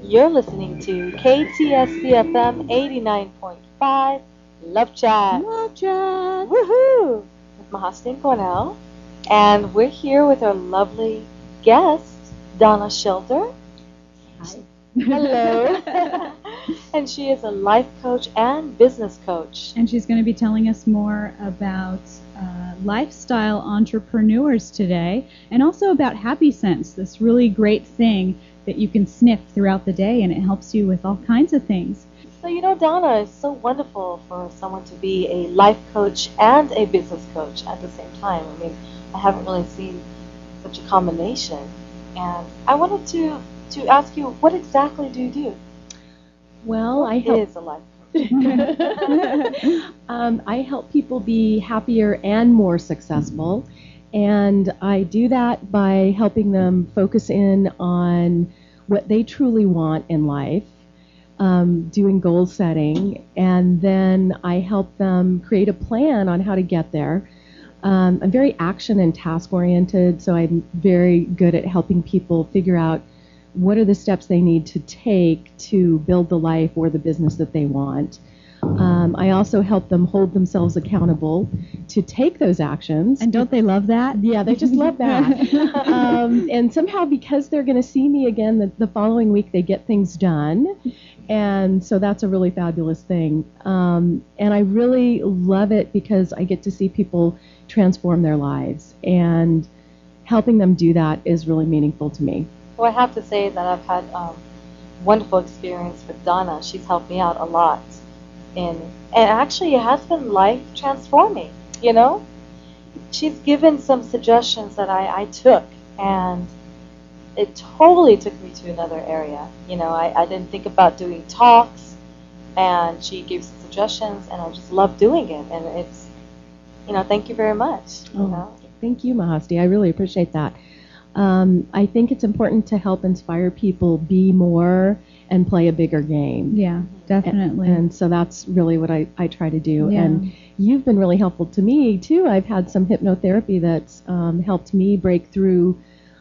You're listening to KTSCFM 89.5 Love Chat. Love Chat. Woohoo! With Mahastin Cornell. And we're here with our lovely guest, Donna Schilder. Hi. Hello. And she is a life coach and business coach. And she's going to be telling us more about lifestyle entrepreneurs today, and also about Happy Sense, this really great thing that you can sniff throughout the day, and it helps you with all kinds of things. So, Donna, it's so wonderful for someone to be a life coach and a business coach at the same time. I mean, I haven't really seen such a combination. And I wanted to ask you, what exactly do you do? Well, What I help. is a life coach? I help people be happier and more successful, and I do that by helping them focus in on what they truly want in life, doing goal setting, and then I help them create a plan on how to get there. I'm very action and task oriented, so I'm very good at helping people figure out what are the steps they need to take to build the life or the business that they want. I also help them hold themselves accountable to take those actions. And don't they love that? Yeah, they just love that. And somehow, because they're going to see me again the following week, they get things done. And so that's a really fabulous thing. And I really love it because I get to see people transform their lives. And helping them do that is really meaningful to me. Well, I have to say that I've had wonderful experience with Donna. She's helped me out a lot. And actually, it has been life transforming, She's given some suggestions that I took, and it totally took me to another area. I didn't think about doing talks, and she gave some suggestions, and I just love doing it. And it's, thank you very much. Thank you, Mahasti. I really appreciate that. I think it's important to help inspire people be more and play a bigger game. Yeah, definitely. And so that's really what I try to do. Yeah. And you've been really helpful to me, too. I've had some hypnotherapy that's helped me break through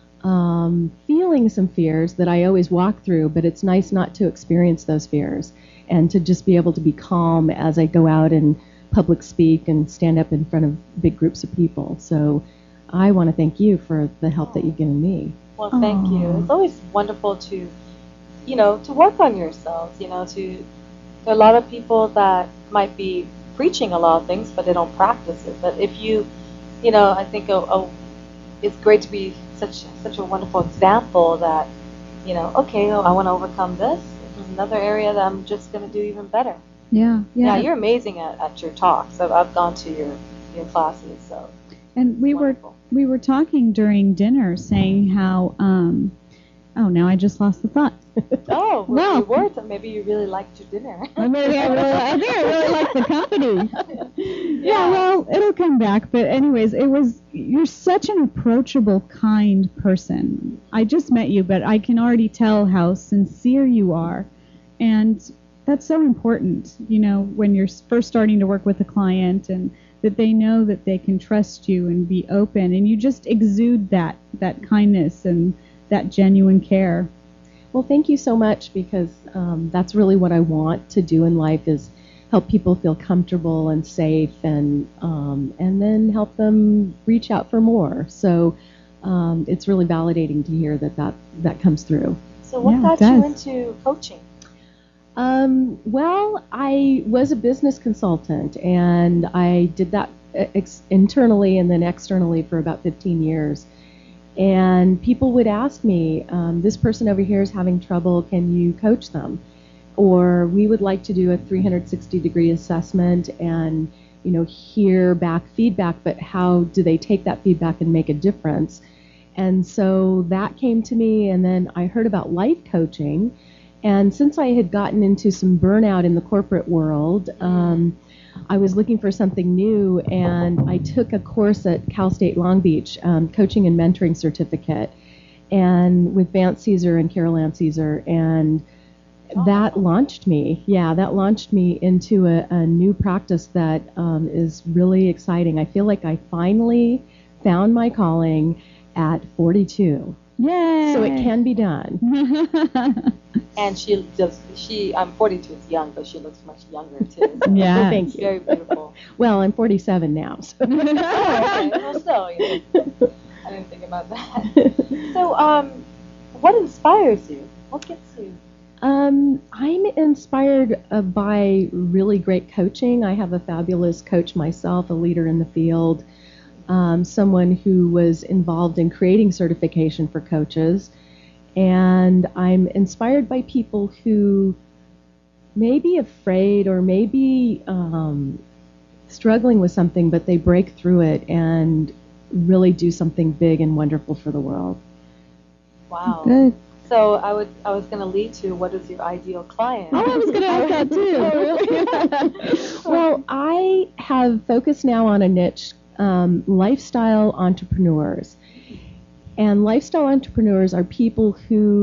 feeling some fears that I always walk through, but it's nice not to experience those fears and to just be able to be calm as I go out and public speak and stand up in front of big groups of people. So I want to thank you for the help that you've given me. Well, thank you. It's always wonderful to work on yourselves. There are a lot of people that might be preaching a lot of things, but they don't practice it. But if I think it's great to be such a wonderful example that, okay, I want to overcome this. There's another area that I'm just going to do even better. Yeah. Yeah, you're amazing at your talks. I've gone to your classes, so. And we were talking during dinner, saying how now I just lost the thought. Oh, Well. you were. Maybe you really liked your dinner. I think I really like the company. Yeah, well, it'll come back. But anyways, you're such an approachable, kind person. I just met you, but I can already tell how sincere you are. And that's so important, when you're first starting to work with a client, and that they know that they can trust you and be open. And you just exude that kindness and that genuine care. Well, thank you so much, because that's really what I want to do in life, is help people feel comfortable and safe, and then help them reach out for more. So it's really validating to hear that comes through. So what got you into coaching? Well, I was a business consultant, and I did that internally and then externally for about 15 years. And people would ask me, this person over here is having trouble, can you coach them? Or we would like to do a 360-degree assessment and, hear back feedback, but how do they take that feedback and make a difference? And so that came to me, and then I heard about life coaching. And since I had gotten into some burnout in the corporate world, I was looking for something new, and I took a course at Cal State Long Beach, coaching and mentoring certificate, and with Vance Caesar and Carol Ann Caesar, and that launched me. Yeah, that launched me into a new practice that is really exciting. I feel like I finally found my calling at 42. Yay! So it can be done. And I'm 42, it's young, but she looks much younger too. So Yeah. Thank it's you. very beautiful. Well, I'm 47 now. So. Oh, okay. Well, still, I didn't think about that. So, what inspires you? What gets you? I'm inspired by really great coaching. I have a fabulous coach myself, a leader in the field, someone who was involved in creating certification for coaches. And I'm inspired by people who may be afraid or may be struggling with something, but they break through it and really do something big and wonderful for the world. Wow. Good. So I was going to lead to what is your ideal client? Oh, I was going to ask that too. Well, I have focused now on a niche, lifestyle entrepreneurs. And lifestyle entrepreneurs are people who